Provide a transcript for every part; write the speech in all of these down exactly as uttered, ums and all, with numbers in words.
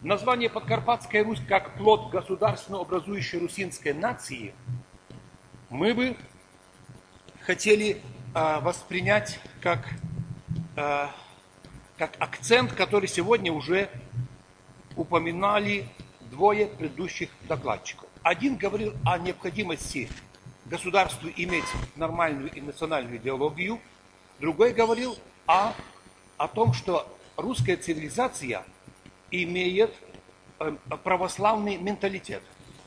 название Подкарпатская Русь как плод государственно образующей русинской нации мы бы хотели э, воспринять как, э, как акцент, который сегодня уже упоминали двое предыдущих докладчиков. Один говорил о необходимости государству иметь нормальную и национальную идеологию, другой говорил о, о том, что русская цивилизация имеет э, православный менталитет.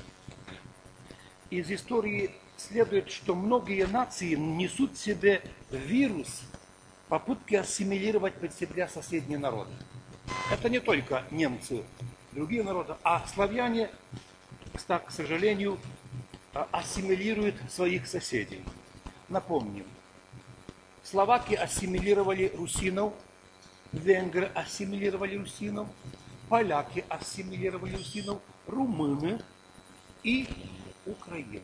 Из истории следует, что многие нации несут в себе вирус попытки ассимилировать под себя соседние народы. Это не только немцы, другие народы, а славяне, к сожалению, ассимилируют своих соседей. Напомним, словаки ассимилировали русинов, венгры ассимилировали русинов, поляки ассимилировали русинов, румыны и Украина.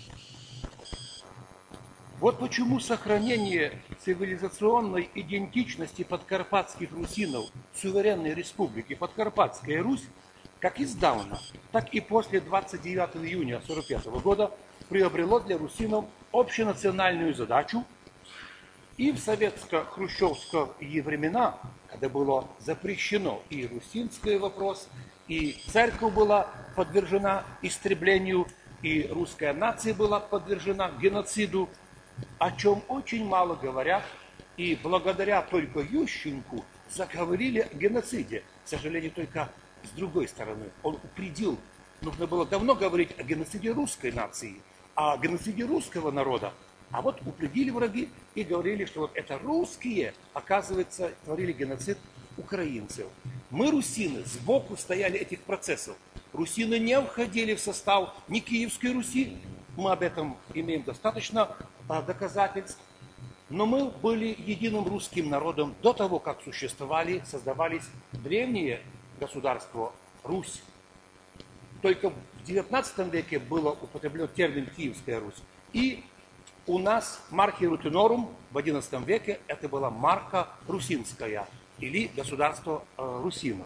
Вот почему сохранение цивилизационной идентичности подкарпатских русинов суверенной республики Подкарпатская Русь как издавна, так и после двадцать девятого июня сорок пятого года приобрело для русинов общенациональную задачу. И в советско-хрущевские времена, когда было запрещено и русинский вопрос, и церковь была подвержена истреблению, и русская нация была подвержена геноциду, о чем очень мало говорят, и благодаря только Ющенку заговорили о геноциде. К сожалению, только с другой стороны. Он упредил. Нужно было давно говорить о геноциде русской нации, о геноциде русского народа. А вот упредили враги и говорили, что вот это русские, оказывается, творили геноцид украинцев. Мы, русины, сбоку стояли этих процессов. Русины не входили в состав ни Киевской Руси, мы об этом имеем достаточно доказательств, но мы были единым русским народом до того, как существовали, создавались древние государства Русь. Только в девятнадцатом веке был употреблен термин Киевская Русь. И у нас марки Рутинорум в одиннадцатом веке это была марка русинская или государство э, русинов.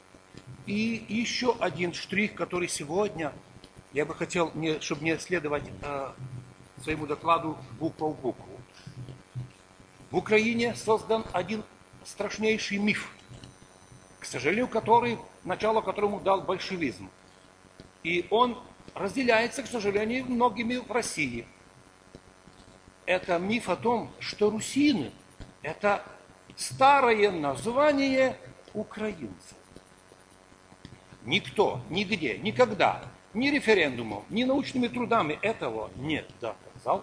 И еще один штрих, который сегодня я бы хотел, не, чтобы не следовать э, своему докладу буква в букву. В Украине создан один страшнейший миф, к сожалению, который, начало которому дал большевизм. И он разделяется, к сожалению, многими в России. Это миф о том, что русины – это старое название украинцев. Никто, нигде, никогда, ни референдумом, ни научными трудами этого не доказал.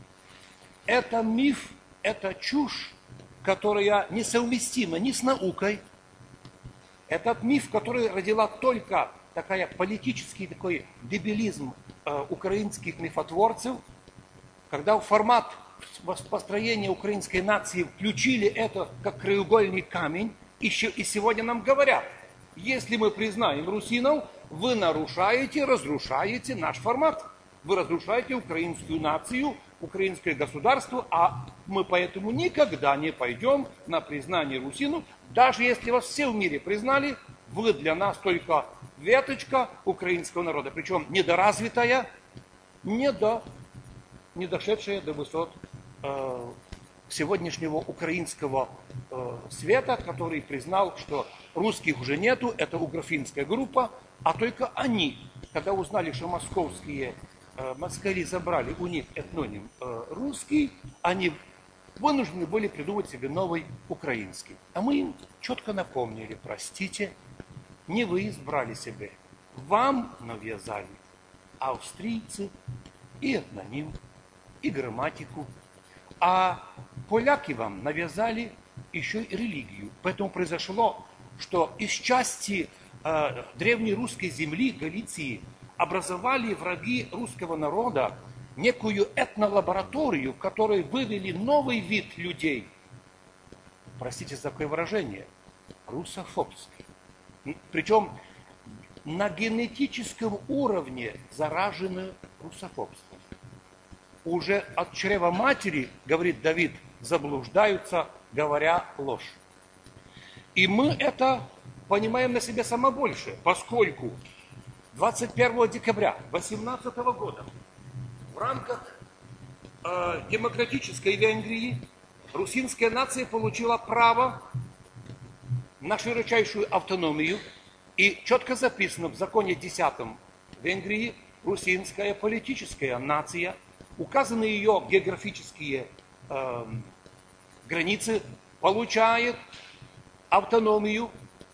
Это миф, это чушь, которая несовместима ни с наукой. Этот миф, который родила только такая политический такой дебилизм э, украинских мифотворцев, когда в формат построения украинской нации включили это как краеугольный камень, и сегодня нам говорят, если мы признаем русинов, вы нарушаете, разрушаете наш формат. Вы разрушаете украинскую нацию, украинское государство, а мы поэтому никогда не пойдем на признание русинов. Даже если вас все в мире признали, вы для нас только веточка украинского народа. Причем недоразвитая, недо, не дошедшая до высот э, сегодняшнего украинского э, света, который признал, что русских уже нету, это угрофинская группа, а только они, когда узнали, что московские э, москали забрали у них этноним э, русский, они вынуждены были придумать себе новый украинский. А мы им четко напомнили, простите, не вы избрали себе, вам навязали австрийцы и этноним, и грамматику, а поляки вам навязали еще и религию. Поэтому произошло, что из части э, древней русской земли, Галиции, образовали враги русского народа некую этнолабораторию, в которой вывели новый вид людей. Простите за такое выражение, русофобский. Причем на генетическом уровне заражены русофобством. Уже от чрева матери, говорит Давид, заблуждаются, говоря ложь. И мы это понимаем на себе само больше, поскольку двадцать первого декабря две тысячи восемнадцатого года в рамках э, демократической Венгрии русинская нация получила право на широчайшую автономию, и четко записано в законе десятом Венгрии: русинская политическая нация, указаны ее географические э, границы, получает автономию,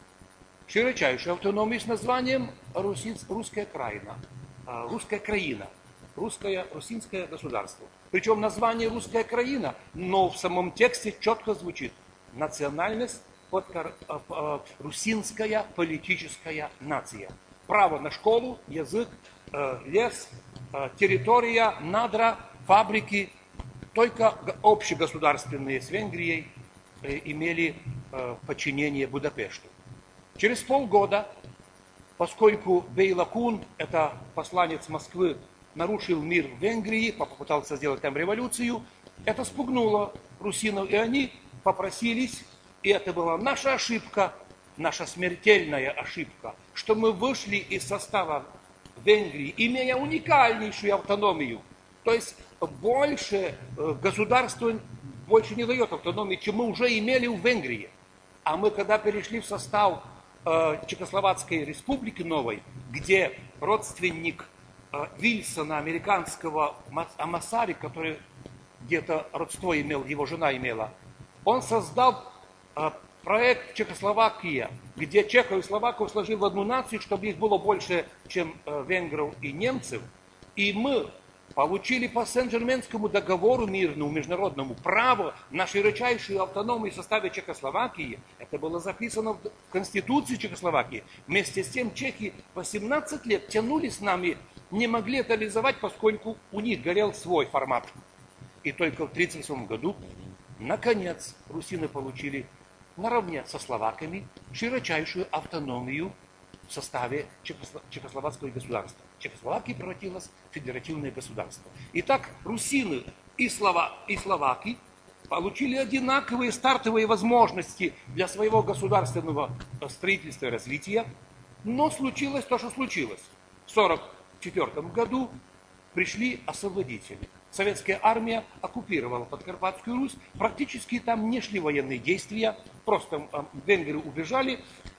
широчайшую автономию с названием русская краина, э, русская краина, русское, русинское государство. Причем название русская краина, но в самом тексте четко звучит: национальность, подкар, э, э, русинская политическая нация. Право на школу, язык, э, лес, э, территория, надра, фабрики, только общегосударственные с Венгрией э, имели э, подчинение Будапешту. Через полгода, поскольку Бейла Кун, это посланец Москвы, нарушил мир в Венгрии, попытался сделать там революцию, это спугнуло русинов, и они попросились, и это была наша ошибка, наша смертельная ошибка, что мы вышли из состава Венгрии, имея уникальнейшую автономию. То есть больше государство больше не дает автономии, чем мы уже имели в Венгрии. А мы, когда перешли в состав э, Чехословацкой республики новой, где родственник э, Вильсона, американского Амасари, который где-то родство имел, его жена имела, он создал э, проект Чехословакия, где чехов и словаков сложил в одну нацию, чтобы их было больше, чем э, венгров и немцев. И мы получили по Сен-Жерменскому договору мирному, международному, право на широчайшую автономию в составе Чехословакии. Это было записано в Конституции Чехословакии. Вместе с тем чехи восемнадцать лет тянули с нами, не могли это реализовать, поскольку у них горел свой формат. И только в тысяча девятьсот тридцать восьмом году, наконец, русины получили наравне со словаками широчайшую автономию в составе Чехословацкого государства. Чехословакия превратилась в федеративное государство. Итак, русины и, слова, и словаки получили одинаковые стартовые возможности для своего государственного строительства и развития, но случилось то, что случилось. В сорок четвёртом году пришли освободители. Советская армия оккупировала Подкарпатскую Русь, практически там не шли военные действия, просто венгры убежали,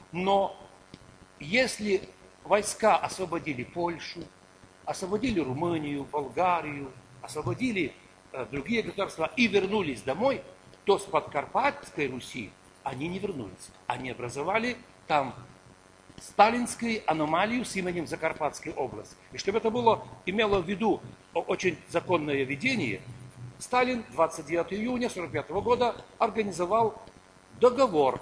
но если войска освободили Польшу, освободили Румынию, Болгарию, освободили э, другие государства и вернулись домой, то с Подкарпатской Руси они не вернулись. Они образовали там сталинскую аномалию с именем Закарпатская область. И чтобы это было, имело в виду очень законное ведение, Сталин двадцать девятого июня сорок пятого года организовал договор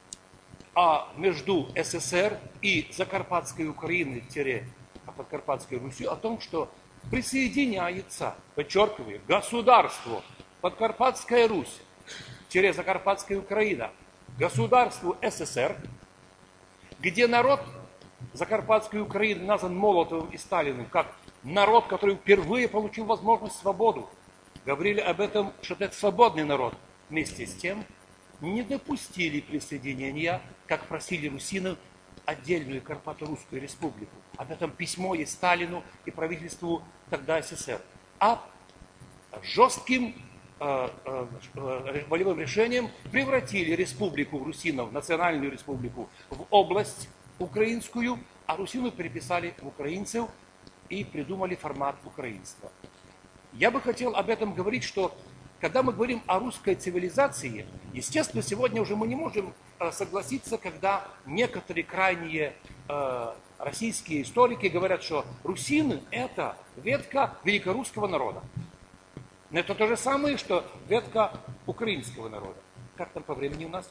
а между СССР и Закарпатской Украиной-Подкарпатской Русью о том, что присоединяется, подчеркиваю, государству Подкарпатская Русь-Закарпатская Украина, государству СССР, где народ Закарпатской Украины назван Молотовым и Сталиным как народ, который впервые получил возможность свободу. Говорили об этом, что это свободный народ. Вместе с тем не допустили присоединения, как просили русины, отдельную Карпато-Русскую республику. Об этом письмо и Сталину, и правительству тогда СССР. А жестким э, э, волевым решением превратили республику русинов, национальную республику, в область украинскую, а русину переписали в украинцев и придумали формат украинства. Я бы хотел об этом говорить, что когда мы говорим о русской цивилизации, естественно, сегодня уже мы не можем согласиться, когда некоторые крайние э, российские историки говорят, что русины – это ветка великорусского народа. Но это то же самое, что ветка украинского народа. Как там по времени у нас?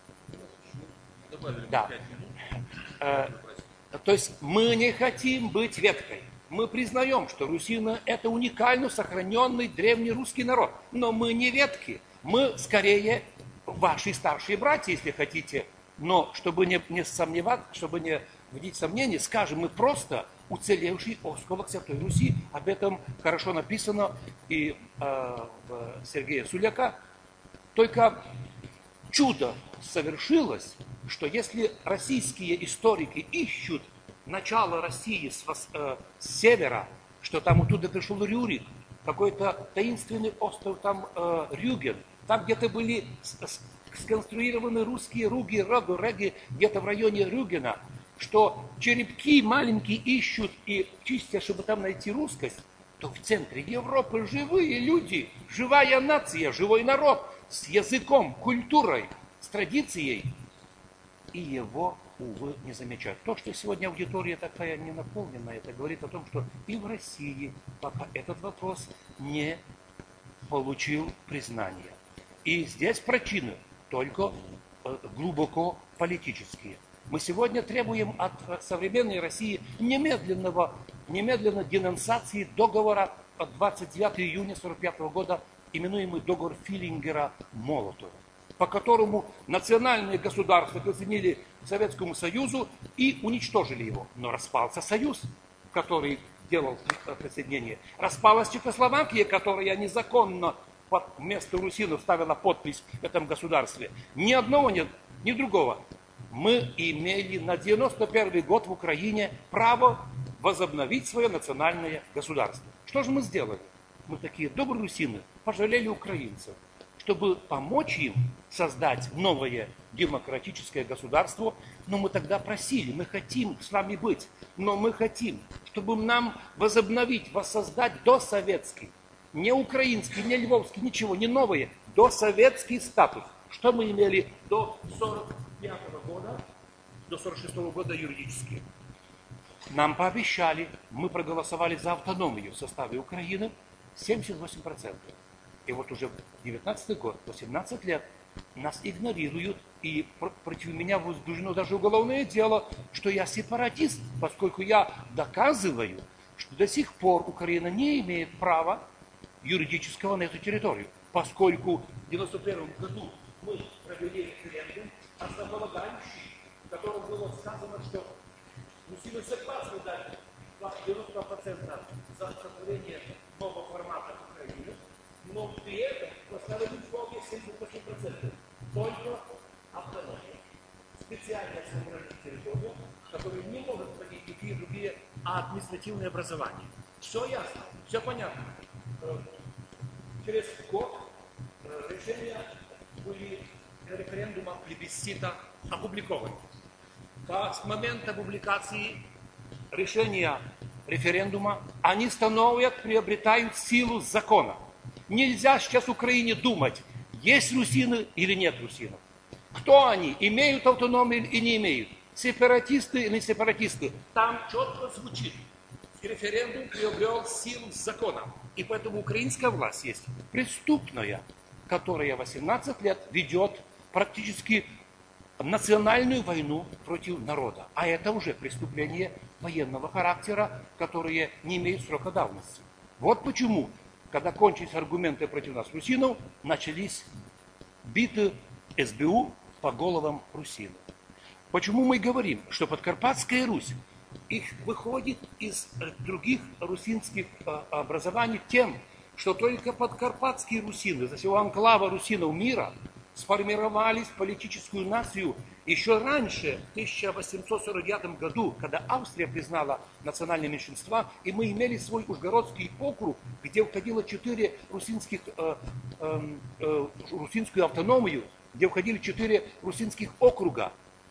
Да. Э, то есть мы не хотим быть веткой. Мы признаем, что русины – это уникально сохраненный древнерусский народ. Но мы не ветки. Мы скорее ваши старшие братья, если хотите. Но чтобы не, не сомневаться, чтобы не вводить сомнения, скажем, мы просто уцелевший осколок Святой Руси. Об этом хорошо написано и э, в Сергея Суляка. Только чудо совершилось, что если российские историки ищут начало России с, вос, э, с севера, что там оттуда пришел Рюрик, какой-то таинственный остров там э, Рюген, там где-то были с, с, сконструированы русские руги, роги, реги, где-то в районе Рюгена, что черепки маленькие ищут и чистят, чтобы там найти русскость, то в центре Европы живые люди, живая нация, живой народ с языком, культурой, с традицией. И его, увы, не замечают. То, что сегодня аудитория такая не наполнена, это говорит о том, что и в России пока этот вопрос не получил признания. И здесь причины только глубоко политические. Мы сегодня требуем от современной России немедленного, немедленной денонсации договора от двадцать девятого июня сорок пятого года, именуемый договор Филлингера-Молотова, по которому национальные государства присоединили к Советскому Союзу и уничтожили его. Но распался Союз, который делал присоединение. Распалась Чехословакия, которая незаконно под вместо русинов ставила подпись в этом государстве. Ни одного, ни, ни другого. Мы имели на девяносто первый год в Украине право возобновить свое национальное государство. Что же мы сделали? Мы такие добрые русины пожалели украинцев, чтобы помочь им создать новое демократическое государство. Но мы тогда просили, мы хотим с вами быть, но мы хотим, чтобы нам возобновить, воссоздать досоветский, не украинский, не львовский, ничего, не новое, досоветский статус. Что мы имели до сорок пятого года, до сорок шестого года юридически. Нам пообещали, мы проголосовали за автономию в составе Украины семьдесят восемь процентов. И вот уже девятнадцатый год, восемнадцать лет, нас игнорируют, и против меня возбуждено даже уголовное дело, что я сепаратист, поскольку я доказываю, что до сих пор Украина не имеет права юридического на эту территорию, поскольку в девяносто первом году мы провели референдум, основополагающий, в котором было сказано, что мужчины согласны дать девяносто процентов за сотворение нового формата Украины, но при этом поставили условия семьдесят восемь процентов. Только автономия, специальная самостоятельная территория, которая не может проводить никакие другие административные образования. Все ясно, все понятно. Через год решения были референдума плебисцита опубликованы. С момента публикации решения референдума они становятся, приобретают силу закона. Нельзя сейчас Украине думать, есть русины или нет русинов. Кто они, имеют автономию или не имеют, сепаратисты или не сепаратисты. Там четко звучит. Референдум приобрел силу закона. И поэтому украинская власть есть преступная, которая восемнадцать лет ведет практически национальную войну против народа. А это уже преступление военного характера, которые не имеют срока давности. Вот почему, когда кончились аргументы против нас, русинов, начались биты эс бэ у по головам русинов. Почему мы говорим, что Подкарпатская Русь их выходит из других русинских образований тем, что только подкарпатские русины, за всего анклава русинов мира, сформировались в политическую нацию еще раньше, в тысяча восемьсот сорок девятом году, когда Австрия признала национальные меньшинства, и мы имели свой Ужгородский округ, где входило четыре русинских, э, э, э, русинскую автономию, где входили четыре русинских округа.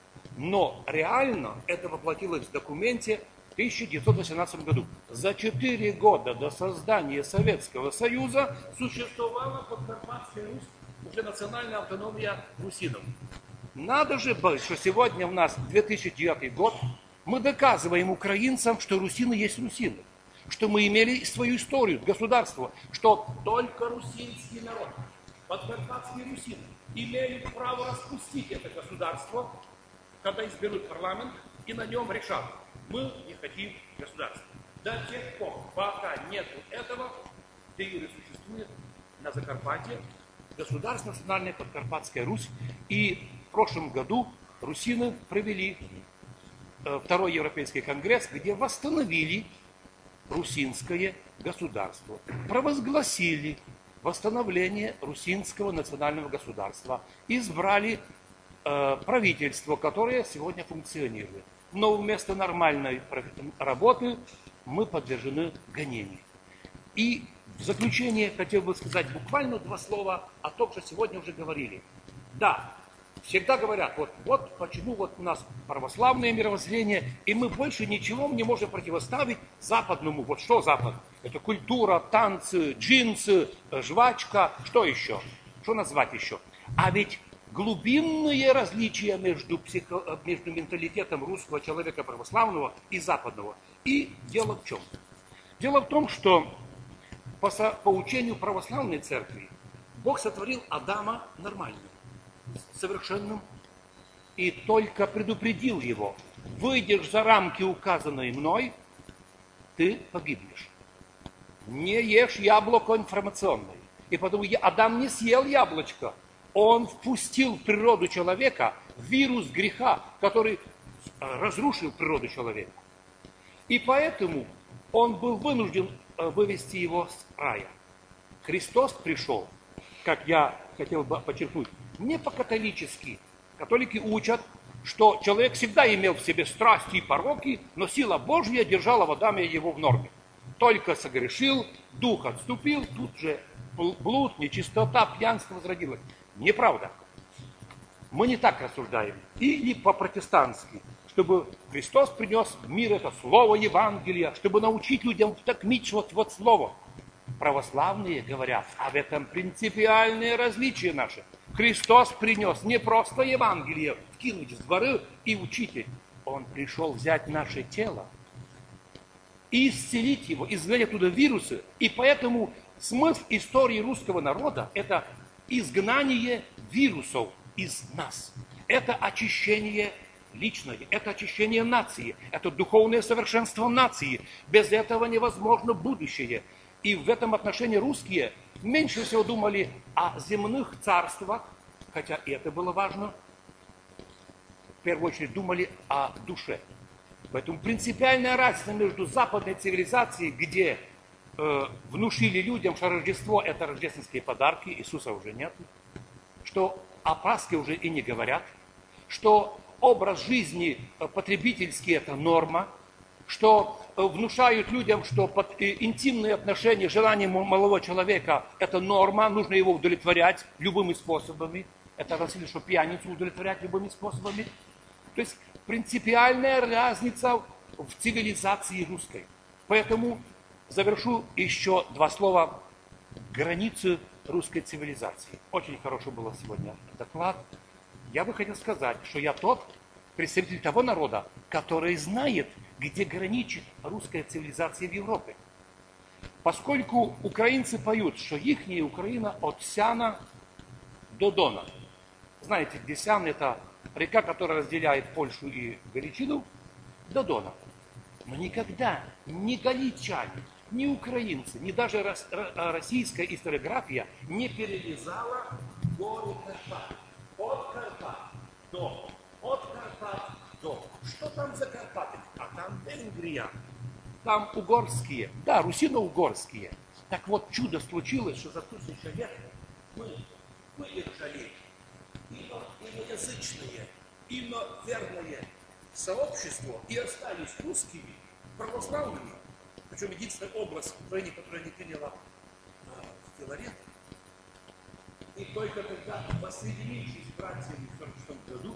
Но реально это воплотилось в документе в тысяча девятьсот восемнадцатом году. За четыре года до создания Советского Союза существовала Подкарпатская Русь, уже национальная автономия русинов. Надо же быть, что сегодня у нас две тысячи девятый год, мы доказываем украинцам, что русины есть русины, что мы имели свою историю, государство, что только русинский народ, подкарпатские русины, имеют право распустить это государство, когда изберут парламент, и на нем решат, мы не хотим государства. До тех пор, пока нет этого, де юре существует на Закарпатье государство национальная Подкарпатская Русь. И в прошлом году русины провели второй Европейский конгресс, где восстановили русинское государство, провозгласили восстановление русинского национального государства, избрали э, правительство, которое сегодня функционирует. Но вместо нормальной работы мы подвержены гонению. И в заключение хотел бы сказать буквально два слова о том, что сегодня уже говорили. Да, всегда говорят, вот, вот почему вот у нас православное мировоззрение, и мы больше ничего не можем противоставить западному. Вот что Запад? Это культура, танцы, джинсы, жвачка, что еще? Что назвать еще? А ведь глубинные различия между, психо, между менталитетом русского человека православного и западного. И дело в чем? Дело в том, что по, по учению православной церкви Бог сотворил Адама нормальным, совершенным, и только предупредил его: выйдешь за рамки, указанные мной, ты погибнешь. Не ешь яблоко информационное. И потому Адам не съел яблочко. Он впустил в природу человека вирус греха, который разрушил природу человека. И поэтому он был вынужден вывести его с рая. Христос пришел, как я хотел бы подчеркнуть, не по-католически. Католики учат, что человек всегда имел в себе страсти и пороки, но сила Божья держала в Адаме его в норме. Только согрешил, дух отступил, тут же блуд, нечистота, пьянство возродилось. Неправда. Мы не так рассуждаем. Или по-протестантски, чтобы Христос принес в мир это слово Евангелия, чтобы научить людям втокмить вот, вот слово. Православные говорят, а в этом принципиальное различие наше. Христос принес не просто Евангелие, вкинуть в дворы и учитель. Он пришел взять наше тело и исцелить его, изгнать оттуда вирусы. И поэтому смысл истории русского народа – это изгнание вирусов из нас. Это очищение личное, это очищение нации, это духовное совершенство нации. Без этого невозможно будущее. И в этом отношении русские меньше всего думали о земных царствах, хотя и это было важно. В первую очередь думали о душе. Поэтому принципиальная разница между западной цивилизацией, где э, внушили людям, что Рождество – это рождественские подарки, Иисуса уже нет, что о Пасхе уже и не говорят, что образ жизни потребительский – это норма, что внушают людям, что под интимные отношения, желание малого человека – это норма, нужно его удовлетворять любыми способами. Это разве что пьяницу удовлетворять любыми способами. То есть принципиальная разница в цивилизации русской. Поэтому завершу еще два слова: границы русской цивилизации. Очень хороший был сегодня доклад. Я бы хотел сказать, что я тот представитель того народа, который знает, где граничит русская цивилизация в Европе. Поскольку украинцы поют, что ихняя Украина от Сяна до Дона. Знаете, где Сян – это река, которая разделяет Польшу и Галичину, до Дона. Но никогда ни галичане, ни украинцы, ни даже российская историография не перелезала горы Карпат. От Карпат до, от Карпат до. Что там за Карпаты? А там Венгрия, там угорские, да, русино-угорские. Так вот, чудо случилось, что за тысячу лет мы выдержали иноязычное, иноверное сообщество и остались русскими, православными. Причем единственный образ Украины, который не приняла в Филарет. И только когда, воссоединившись с братьями в сорок шестом году,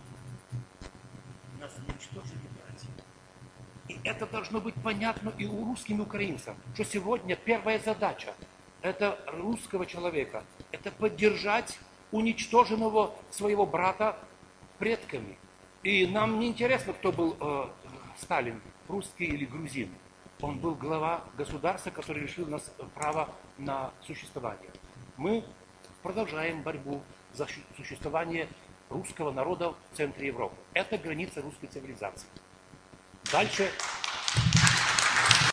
нас уничтожили братья. И это должно быть понятно и у русским, и украинцам, что сегодня первая задача это русского человека, это поддержать уничтоженного своего брата предками. И нам не интересно, кто был э, Сталин, русский или грузин. Он был глава государства, который лишил нас права на существование. Мы продолжаем борьбу за существование русского народа в центре Европы. Это граница русской цивилизации. Дальше